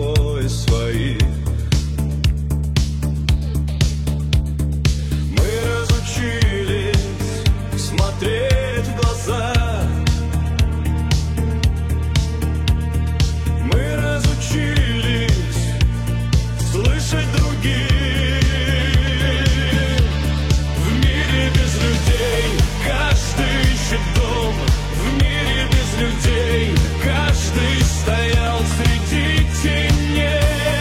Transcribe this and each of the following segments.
тобой свои. Мы разучились смотреть в глаза. Мы разучились слышать других. В мире без людей каждый ищет дом. В мире без людей каждый стоял среди теней.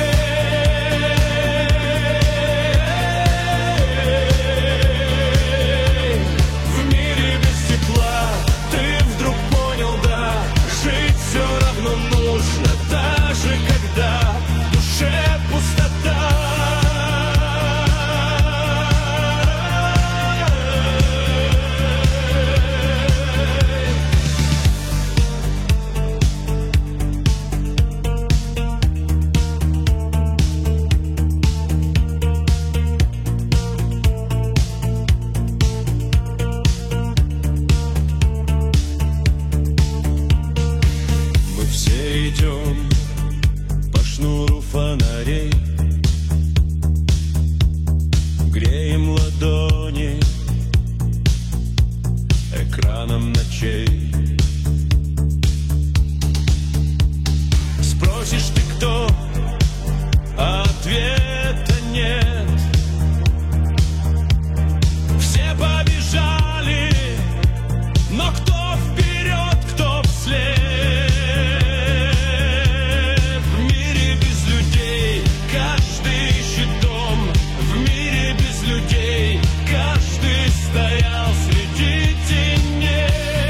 В мире без тепла ты вдруг понял, да, жить все равно нужно, даже когда в душе пустота. Мы все идем по шнуру фонарей, греем ладони экраном ночей. Спросишь ты, кто, а ответа нет. Все побежали, но кто вперед, кто вслед? В мире без людей каждый ищет дом. В мире без людей каждый стоял среди теней.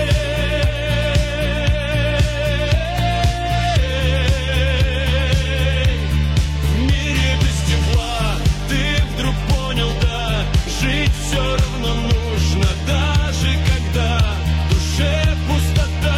В мире без тепла ты вдруг понял, да, жить все равно нужно, даже когда в душе пустота.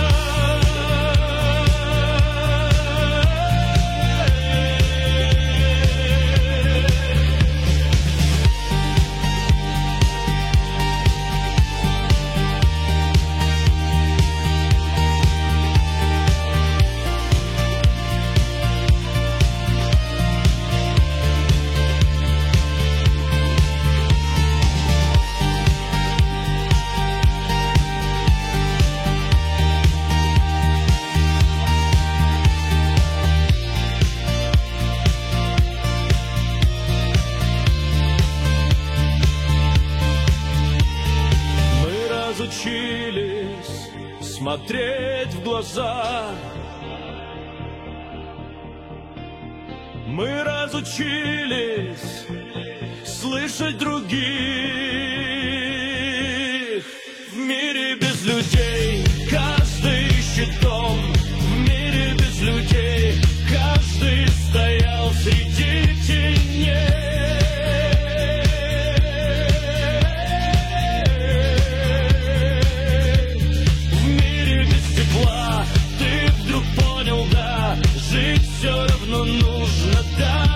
Мы разучились смотреть в глаза. Мы разучились слышать других. В мире без людей каждый ищет дом. В мире без людей каждый стоял среди теней. В мире без тепла ты вдруг понял, да, жить все равно нужно, да.